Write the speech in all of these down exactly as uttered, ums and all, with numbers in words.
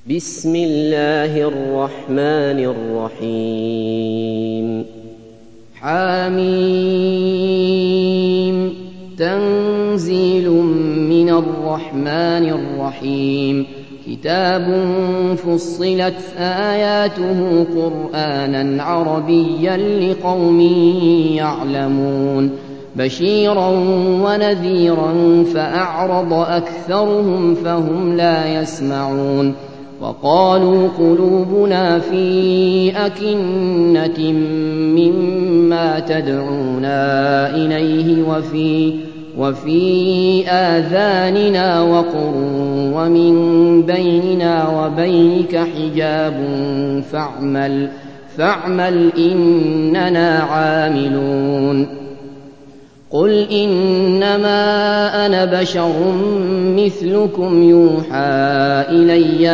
بسم الله الرحمن الرحيم حميم تنزيل من الرحمن الرحيم كتاب فصلت آياته قرآنا عربيا لقوم يعلمون بشيرا ونذيرا فأعرض أكثرهم فهم لا يسمعون وقالوا قلوبنا في أكنة مما تدعونا إليه وفي, وفي آذاننا وقر ومن بيننا وبينك حجاب فاعمل, فاعمل إننا عاملون قل إنما أنا بشر مثلكم يوحى إلي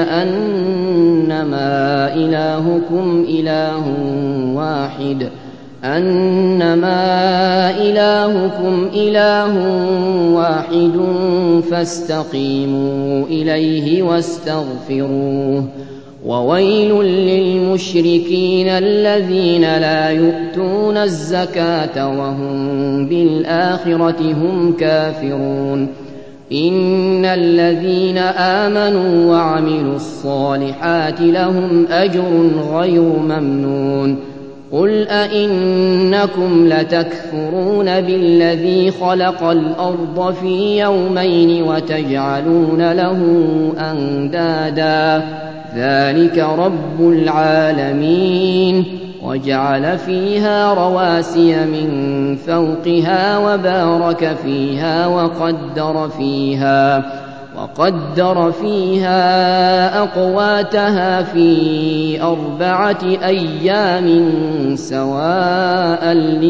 أنما إلهكم إله واحد أنما إلهكم إله واحد فاستقيموا إليه واستغفروه وويل للمشركين الذين لا يؤتون الزكاة وهم بالآخرة هم كافرون إن الذين آمنوا وعملوا الصالحات لهم أجر غير ممنون قل أئنكم لتكفرون بالذي خلق الأرض في يومين وتجعلون له أندادا ذلك رب العالمين وجعل فيها رواسي من فوقها وبارك فيها وقدر فيها وقدر فيها أقواتها في أربعة أيام سواء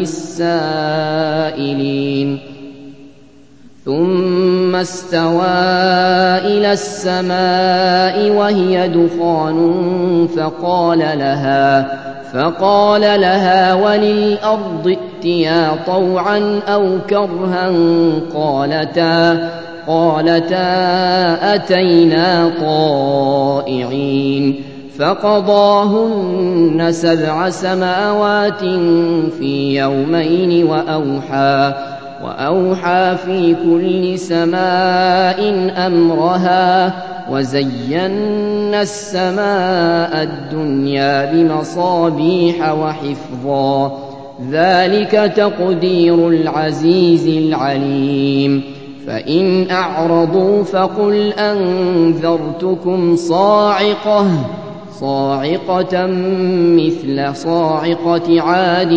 للسائلين ثم استوى إلى السماء وهي دخان فقال لها فقال لها وللأرض ائتيا طوعا أو كرها قالتا قالتا أتينا طائعين فقضاهن سبع سماوات في يومين وأوحى وأوحى في كل سماء أمرها وزينا السماء الدنيا بمصابيح وحفظا ذلك تقدير العزيز العليم فإن أعرضوا فقل أنذرتكم صاعقة صاعقة مثل صاعقة عاد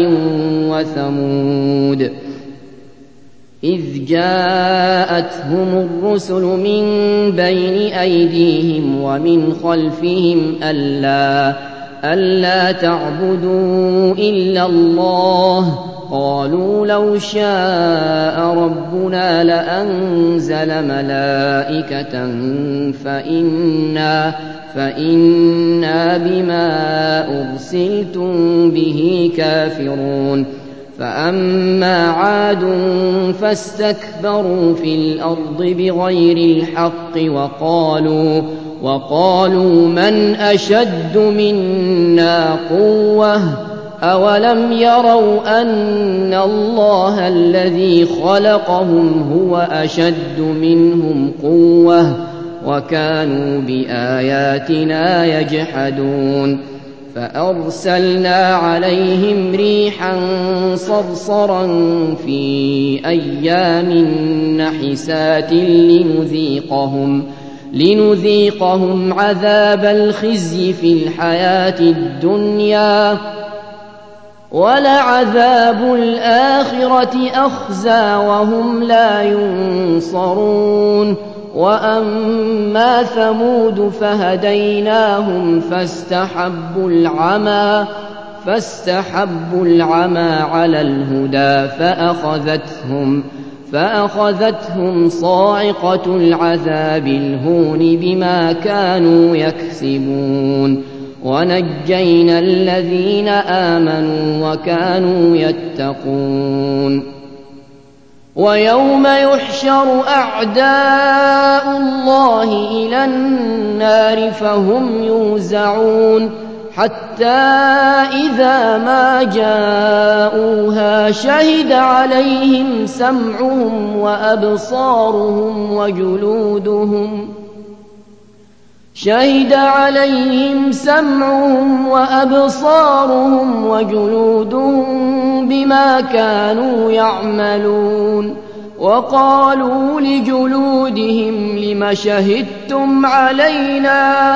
وثمود إذ جاءتهم الرسل من بين أيديهم ومن خلفهم ألا, ألا تعبدوا إلا الله قالوا لو شاء ربنا لأنزل ملائكة فإنا, فإنا بما أرسلتم به كافرون فأما عاد فاستكبروا في الأرض بغير الحق وقالوا, وقالوا من أشد منا قوة أولم يروا أن الله الذي خلقهم هو أشد منهم قوة وكانوا بآياتنا يجحدون فأرسلنا عليهم ريحا صرصرا في أيام نحسات لنذيقهم, لنذيقهم عذاب الخزي في الحياة الدنيا ولعذاب الآخرة أخزى وهم لا ينصرون وأما ثمود فهديناهم فاستحبوا العمى فاستحبوا العمى على الهدى فأخذتهم فأخذتهم صاعقة العذاب الهون بما كانوا يكسبون ونجينا الذين آمنوا وكانوا يتقون ويوم يحشر أعداء الله إلى النار فهم يوزعون حتى إذا ما جاءوها شهد عليهم سمعهم وأبصارهم وجلودهم شهد عليهم سمعهم وأبصارهم وجلودهم بما كانوا يعملون وقالوا لجلودهم لم شهدتم علينا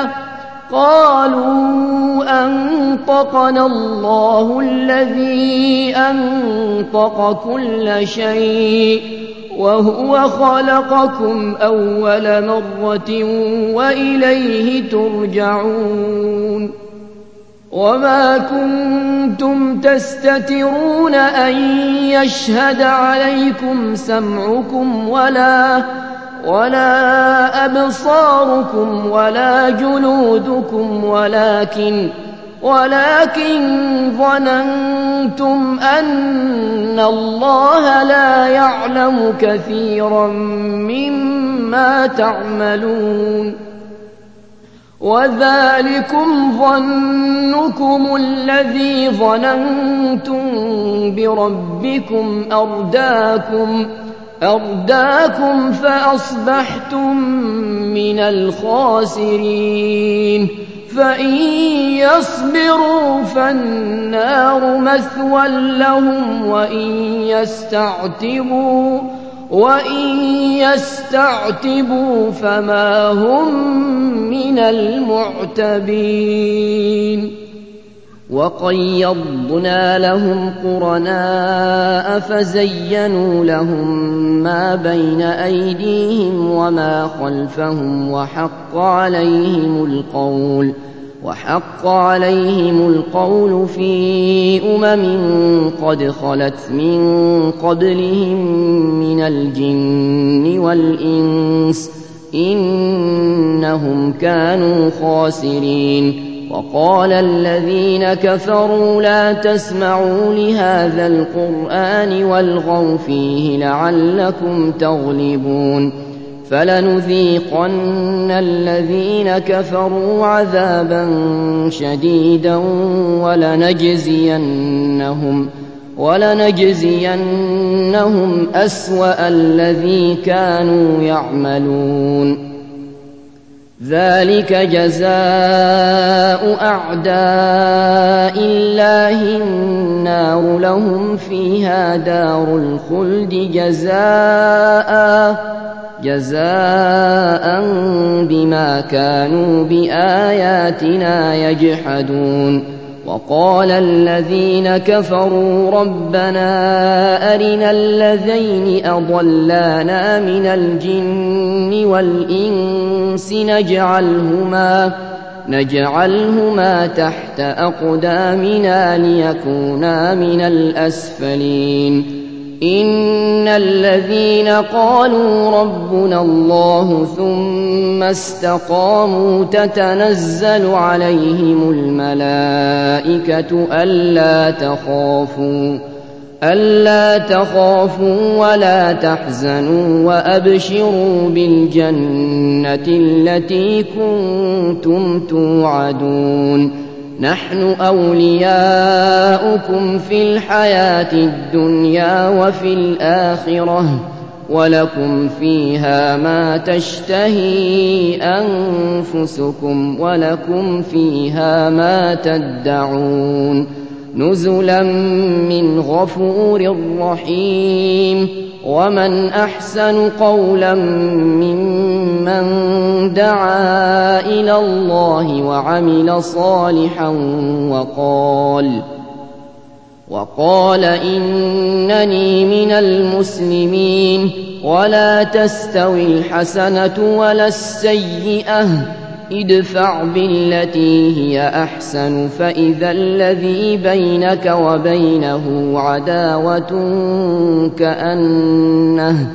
قالوا أنطقنا الله الذي أنطق كل شيء وهو خلقكم أول مرة وإليه ترجعون وما كنتم تستترون أن يشهد عليكم سمعكم ولا ولا أبصاركم ولا جلودكم ولكن ولكن ظننتم أن الله لا يعلم كثيرا مما تعملون وذلكم ظنكم الذي ظننتم بربكم أرداكم أرداكم فأصبحتم من الخاسرين فإن يصبروا فالنار مثوى لهم وإن يستعتبوا وإن يستعتبوا فما هم من المعتبين وقيضنا لهم قرناء فزينوا لهم ما بين أيديهم وما خلفهم وحق عليهم القول وحق عليهم القول في أمم قد خلت من قبلهم من الجن والإنس إنهم كانوا خاسرين وقال الذين كفروا لا تسمعوا لهذا القرآن والغوا فيه لعلكم تغلبون فلنذيقن الذين كفروا عذابا شديدا ولنجزينهم ولنجزينهم أسوأ الذي كانوا يعملون ذلك جزاء أعداء الله النار لهم فيها دار الخلد جزاء جزاء بما كانوا بآياتنا يجحدون وقال الذين كفروا ربنا أرنا الذين أضلانا من الجن والإنس نجعلهما نجعلهما تحت أقدامنا ليكونا من الأسفلين إن الذين قالوا ربنا الله ثم استقاموا تتنزل عليهم الملائكة ألا تخافوا ألا تخافوا ولا تحزنوا وأبشروا بالجنة التي كنتم توعدون نحن أولياؤكم في الحياة الدنيا وفي الآخرة ولكم فيها ما تشتهي أنفسكم ولكم فيها ما تدعون نزلا من غفور رحيم ومن أحسن قولا ممن دعا إلى الله وعمل صالحا وقال وقال إنني من المسلمين ولا تستوي الحسنة ولا السيئة ادفع بالتي هي أحسن فإذا الذي بينك وبينه عداوة كأنه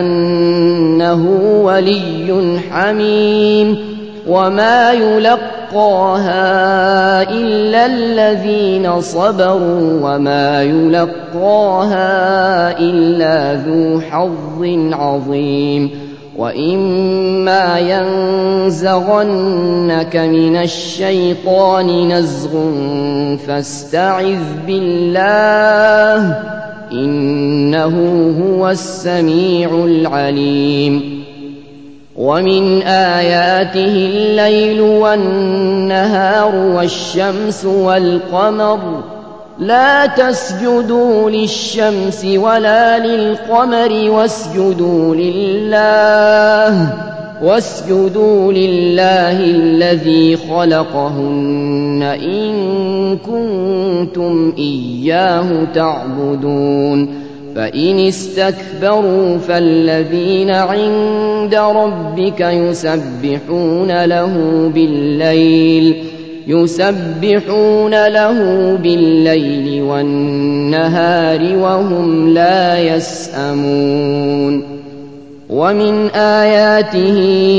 كأنه ولي حميم وما يلقى يلقاها إلا الذين صبروا وما يلقاها إلا ذو حظ عظيم وإما ينزغنك من الشيطان نزغ فاستعذ بالله إنه هو السميع العليم ومن آياته الليل والنهار والشمس والقمر لا تسجدوا للشمس ولا للقمر واسجدوا لله واسجدوا لله الذي خلقهن إن كنتم إياه تعبدون فإن استكبروا فالذين عند ربك يسبحون له بالليل يسبحون له بالليل والنهار وهم لا يسأمون ومن آياته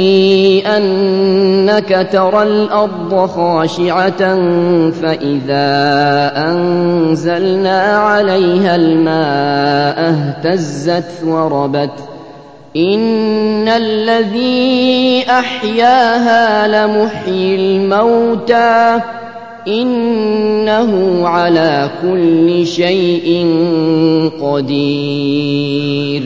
أنك ترى الأرض خاشعة فإذا أنزلنا عليها الماء اهتزت وربت إن الذي أحياها لمحيي الموتى إنه على كل شيء قدير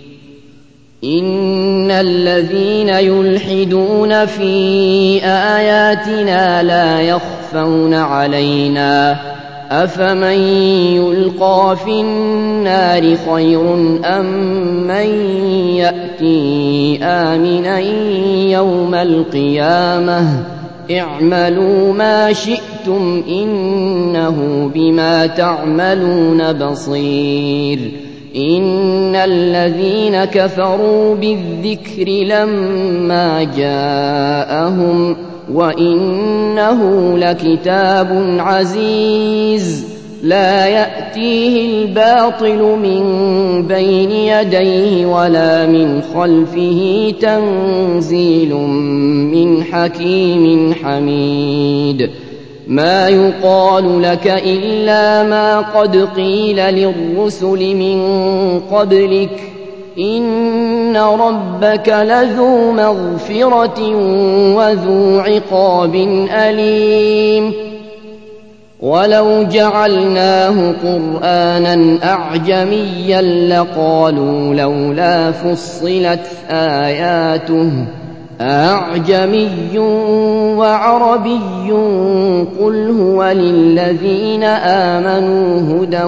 إن الذين يلحدون في آياتنا لا يخفون علينا أفمن يلقى في النار خير أم من يأتي آمنا يوم القيامة اعملوا ما شئتم إنه بما تعملون بصير إن الذين كفروا بالذكر لما جاءهم وإنه لكتاب عزيز لا يأتيه الباطل من بين يديه ولا من خلفه تنزيل من حكيم حميد ما يقال لك إلا ما قد قيل للرسل من قبلك إن ربك لذو مغفرة وذو عقاب أليم ولو جعلناه قرآنا أعجميا لقالوا لولا فصلت آياته أعجمي وعربي قل هو للذين آمنوا هدى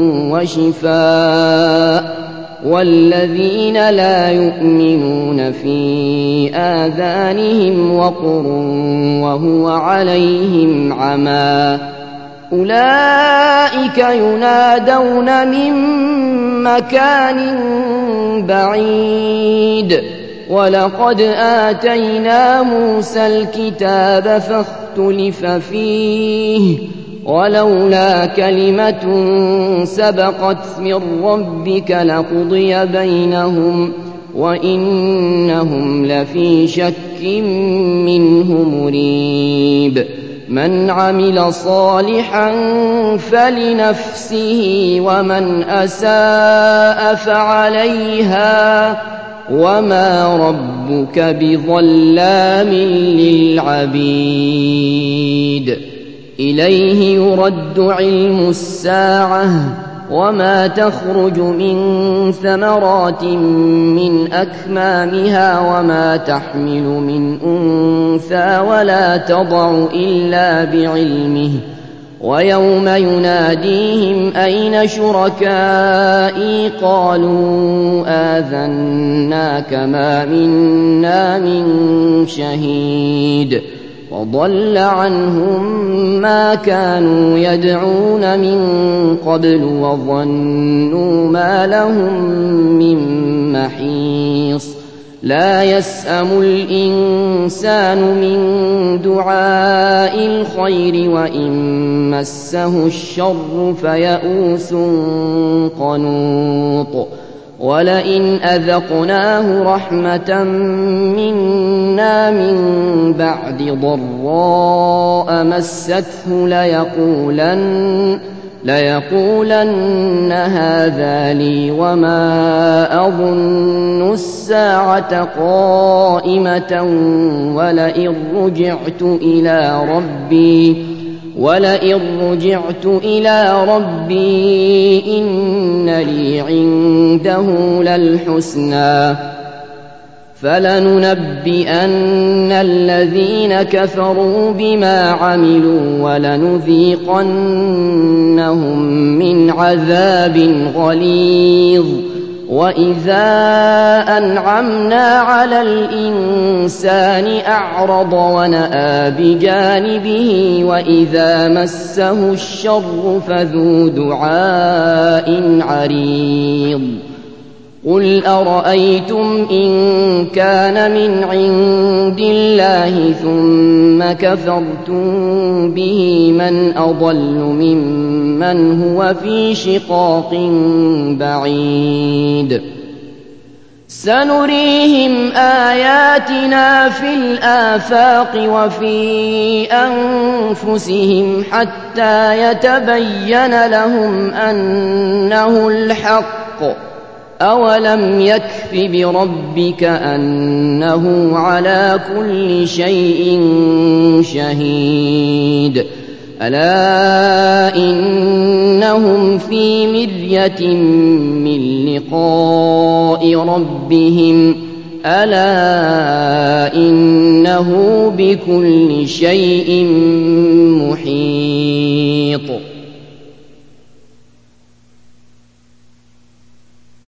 وشفاء والذين لا يؤمنون في آذانهم وقر وهو عليهم عمى أولئك ينادون من مكان بعيد ولقد آتينا موسى الكتاب فاختلف فيه ولولا كلمة سبقت من ربك لقضي بينهم وإنهم لفي شك منه مريب من عمل صالحا فلنفسه ومن أساء فعليها وما ربك بظلام للعبيد إليه يرد علم الساعة وما تخرج من ثمرات من أكمامها وما تحمل من أنثى ولا تضع إلا بعلمه ويوم يناديهم أين شركائي قالوا آذناك ما منا من شهيد وضل عنهم ما كانوا يدعون من قبل وظنوا ما لهم من محيص لا يسأم الإنسان من دعاء الخير وإن مسه الشر فيئوس قنوط ولئن أذقناه رحمة منا من بعد ضراء مسته ليقولن, ليقولن هذا لي وما أظن الساعة قائمة ولئن رجعت إلى ربي ولئن رجعت إلى ربي إن لي عنده للحسنى فلننبئن الذين كفروا بما عملوا ولنذيقنهم من عذاب غليظ وإذا أنعمنا على الإنسان أعرض ونأى بجانبه وإذا مسه الشر فذو دعاء عريض قل أرأيتم إن كان من عند الله ثم كفرتم به من أضل ممن هو في شقاق بعيد سنريهم آياتنا في الآفاق وفي أنفسهم حتى يتبين لهم أنه الحق أولم يكف بربك أنه على كل شيء شهيد ألا إنهم في مرية من لقاء ربهم ألا إنه بكل شيء محيط.